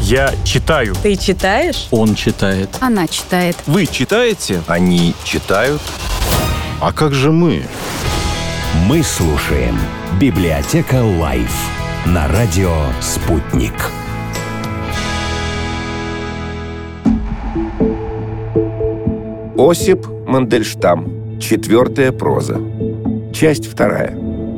Я читаю. Ты читаешь? Он читает. Она читает. Вы читаете? Они читают. А как же мы? Мы слушаем «Библиотека Лайф» на радио «Спутник». Осип Мандельштам. Четвертая проза. Часть вторая.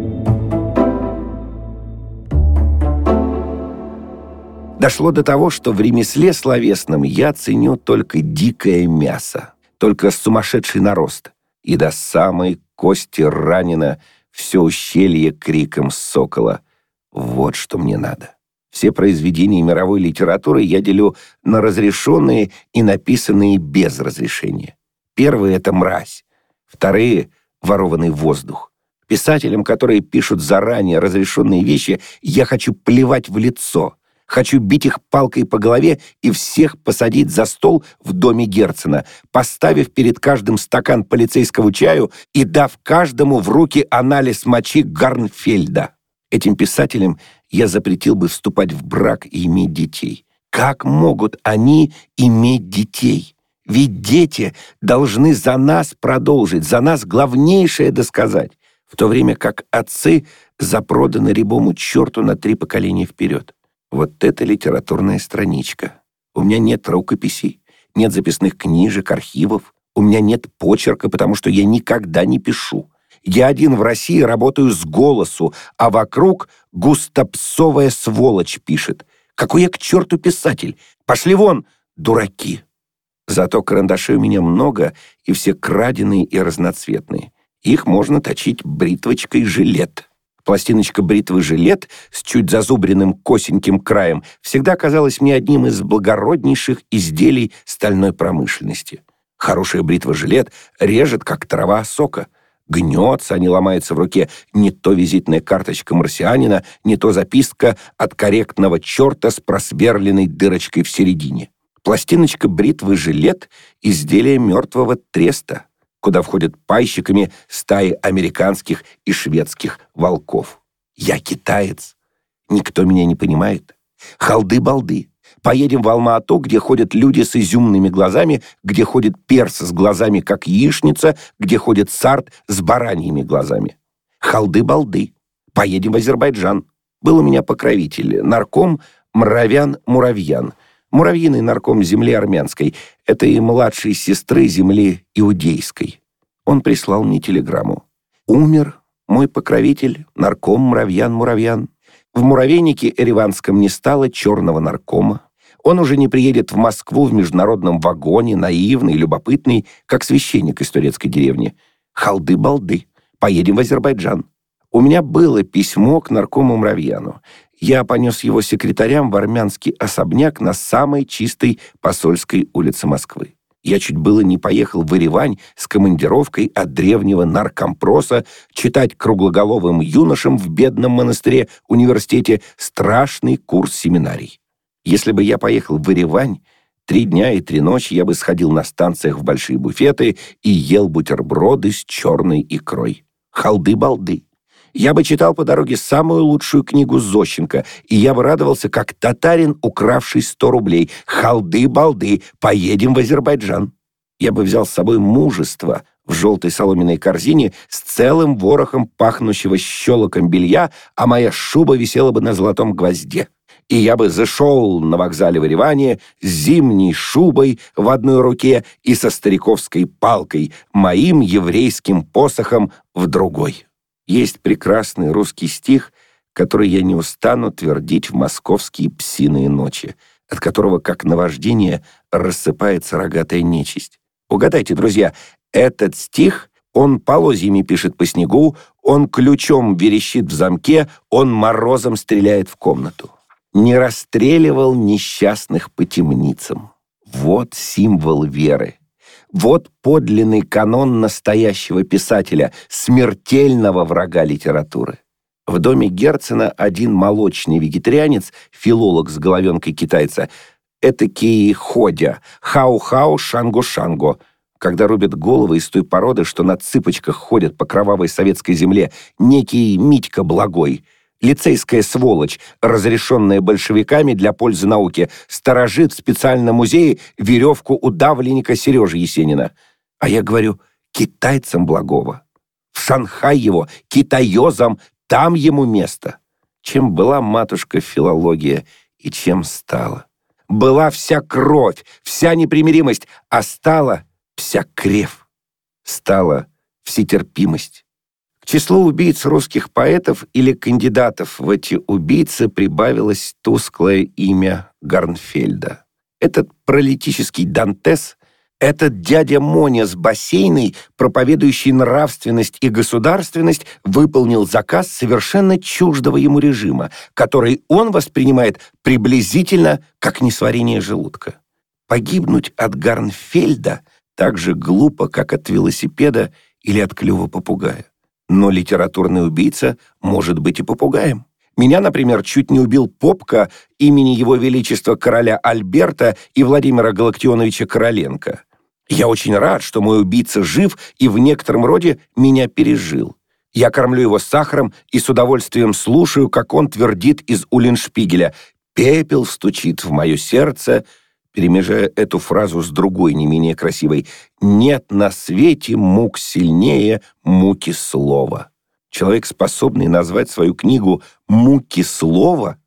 Дошло до того, что в ремесле словесном я ценю только дикое мясо, только сумасшедший нарост, и до самой кости ранено все ущелье криком сокола. Вот что мне надо. Все произведения мировой литературы я делю на разрешенные и написанные без разрешения. Первые — это мразь. Вторые — ворованный воздух. Писателям, которые пишут заранее разрешенные вещи, я хочу плевать в лицо. Хочу бить их палкой по голове и всех посадить за стол в доме Герцена, поставив перед каждым стакан полицейского чаю и дав каждому в руки анализ мочи Гарнфельда. Этим писателям я запретил бы вступать в брак и иметь детей. Как могут они иметь детей? Ведь дети должны за нас продолжить, за нас главнейшее досказать, в то время как отцы запроданы рябому черту на 3 поколения вперед. Вот это литературная страничка. У меня нет рукописей, нет записных книжек, архивов. У меня нет почерка, потому что я никогда не пишу. Я один в России работаю с голосу, а вокруг густопсовая сволочь пишет. Какой я к черту писатель? Пошли вон, дураки! Зато карандашей у меня много, и все краденые и разноцветные. Их можно точить бритвочкой жилет. Пластиночка бритвы жилет с чуть зазубренным косеньким краем всегда казалась мне одним из благороднейших изделий стальной промышленности. Хорошая бритва жилет режет, как трава сока. Гнется, а не ломается в руке не то визитная карточка марсианина, не то записка от корректного черта с просверленной дырочкой в середине. Пластиночка бритвы жилет — изделие мертвого треста, куда входят пайщиками стаи американских и шведских волков. Я китаец. Никто меня не понимает. Халды-балды. Поедем в Алма-Ату, где ходят люди с изюмными глазами, где ходит перс с глазами, как яичница, где ходит сард с бараньими глазами. Халды-балды. Поедем в Азербайджан. Был у меня покровитель, нарком Муравьян-Муравьян. Муравьиный нарком земли армянской, этой младшей сестры земли иудейской. Он прислал мне телеграмму. Умер мой покровитель, нарком Муравьян-Муравьян. В муравейнике ереванском не стало черного наркома. Он уже не приедет в Москву в международном вагоне, наивный, любопытный, как священник из турецкой деревни. Халды-балды. Поедем в Азербайджан. У меня было письмо к наркому Муравьяну. Я понес его секретарям в армянский особняк на самой чистой Посольской улице Москвы. Я чуть было не поехал в Еревань с командировкой от древнего наркомпроса читать круглоголовым юношам в бедном монастыре-университете страшный курс семинарий. Если бы я поехал в Еревань, 3 дня и 3 ночи я бы сходил на станциях в большие буфеты и ел бутерброды с черной икрой. Халды-балды. Я бы читал по дороге самую лучшую книгу Зощенко, и я бы радовался, как татарин, укравший 100 рублей. Халды-балды, поедем в Азербайджан. Я бы взял с собой мужество в желтой соломенной корзине с целым ворохом пахнущего щелоком белья, а моя шуба висела бы на золотом гвозде. И я бы зашел на вокзале в Ереване с зимней шубой в одной руке и со стариковской палкой, моим еврейским посохом в другой. Есть прекрасный русский стих, который я не устану твердить в московские псиные ночи, от которого, как наваждение, рассыпается рогатая нечисть. Угадайте, друзья, этот стих, он полозьями пишет по снегу, он ключом верещит в замке, он морозом стреляет в комнату. Не расстреливал несчастных по темницам. Вот символ веры. Вот подлинный канон настоящего писателя, смертельного врага литературы. В доме Герцена один молочный вегетарианец, филолог с головенкой китайца, этакий ходя, хау-хау, шангу-шангу. Когда рубят головы из той породы, что на цыпочках ходят по кровавой советской земле, некий Митька Благой, Лицейская сволочь, разрешенная большевиками для пользы науки, сторожит в специальном музее веревку удавленника Сережи Есенина. А я говорю, китайцам благого. В Шанхай его, китаёзам, там ему место. Чем была, матушка, филология, и чем стала? Была вся кровь, вся непримиримость, а стала вся крев. Стала всетерпимость. К числу убийц русских поэтов или кандидатов в эти убийцы прибавилось тусклое имя Гарнфельда. Этот пролетический Дантес, этот дядя Моня с бассейной, проповедующий нравственность и государственность, выполнил заказ совершенно чуждого ему режима, который он воспринимает приблизительно как несварение желудка. Погибнуть от Гарнфельда так же глупо, как от велосипеда или от клюва попугая. Но литературный убийца может быть и попугаем. Меня, например, чуть не убил Попка имени Его Величества короля Альберта и Владимира Галактионовича Короленко. Я очень рад, что мой убийца жив и в некотором роде меня пережил. Я кормлю его сахаром и с удовольствием слушаю, как он твердит из Уллиншпигеля «Пепел стучит в мое сердце», перемежая эту фразу с другой, не менее красивой: «Нет на свете мук сильнее муки слова». Человек, способный назвать свою книгу «Муки слова»,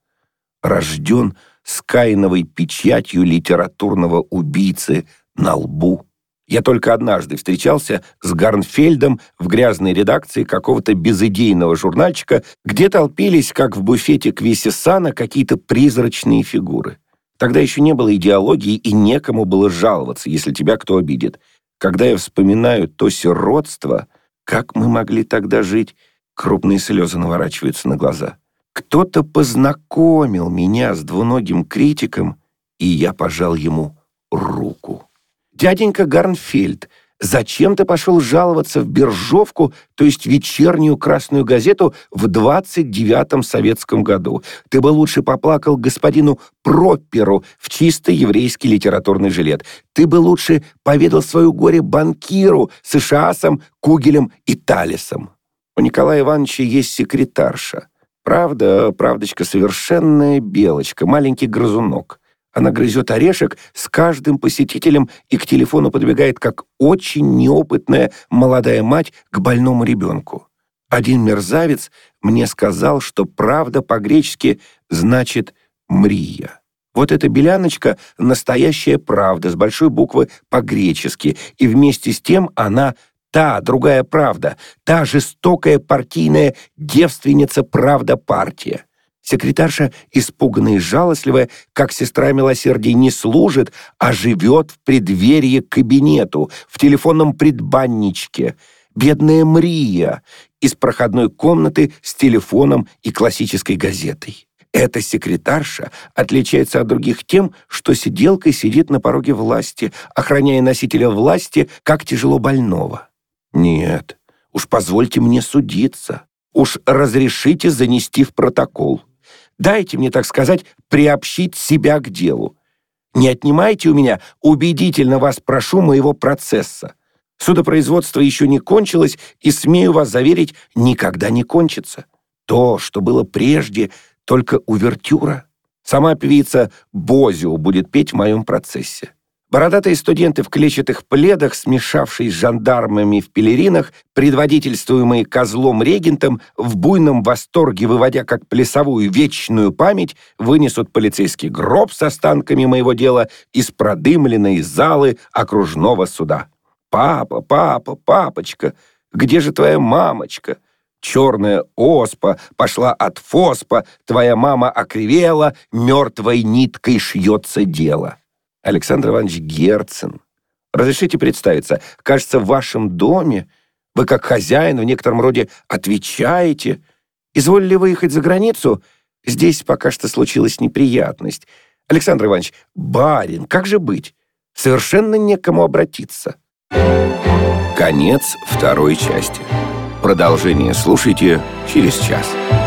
рожден с каиновой печатью литературного убийцы на лбу. Я только однажды встречался с Гарнфельдом в грязной редакции какого-то безыдейного журнальчика, где толпились, как в буфете Квисесана, какие-то призрачные фигуры. Тогда еще не было идеологии, и некому было жаловаться, если тебя кто обидит. Когда я вспоминаю то сиротство, как мы могли тогда жить, крупные слезы наворачиваются на глаза. Кто-то познакомил меня с двуногим критиком, и я пожал ему руку. «Дяденька Гарнфельд, зачем ты пошел жаловаться в Биржовку, то есть вечернюю красную газету, в 29-м советском году? Ты бы лучше поплакал господину Пропперу в чисто еврейский литературный жилет. Ты бы лучше поведал свое горе банкиру с Ишаасом, Кугелем и Талисом. У Николая Ивановича есть секретарша. Правда, правдочка, совершенная белочка, маленький грызунок. Она грызет орешек с каждым посетителем и к телефону подбегает, как очень неопытная молодая мать к больному ребенку. Один мерзавец мне сказал, что правда по-гречески значит «мрия». Вот эта беляночка — настоящая правда с большой буквы по-гречески, и вместе с тем она та другая правда, та жестокая партийная девственница-правда-партия. Секретарша, испуганная и жалостливая, как сестра милосердия, не служит, а живет в преддверии к кабинету, в телефонном предбанничке. Бедная Мрия из проходной комнаты с телефоном и классической газетой. Эта секретарша отличается от других тем, что сиделкой сидит на пороге власти, охраняя носителя власти, как тяжело больного. Нет, уж позвольте мне судиться. Уж разрешите занести в протокол. Дайте мне, так сказать, приобщить себя к делу. Не отнимайте у меня, убедительно вас прошу, моего процесса. Судопроизводство еще не кончилось, и, смею вас заверить, никогда не кончится. То, что было прежде, только увертюра. Сама певица Бозио будет петь в моем процессе. Бородатые студенты в клетчатых пледах, смешавшись с жандармами в пелеринах, предводительствуемые козлом-регентом, в буйном восторге, выводя как плясовую вечную память, вынесут полицейский гроб с останками моего дела из продымленной залы окружного суда. «Папа, папа, папочка, где же твоя мамочка? Черная оспа пошла от фоспа, твоя мама окривела, мертвой ниткой шьется дело». Александр Иванович Герцен, разрешите представиться, кажется, в вашем доме вы как хозяин в некотором роде отвечаете. Изволили выехать за границу? Здесь пока что случилась неприятность. Александр Иванович, барин, как же быть? Совершенно некому обратиться. Конец второй части. Продолжение слушайте через час.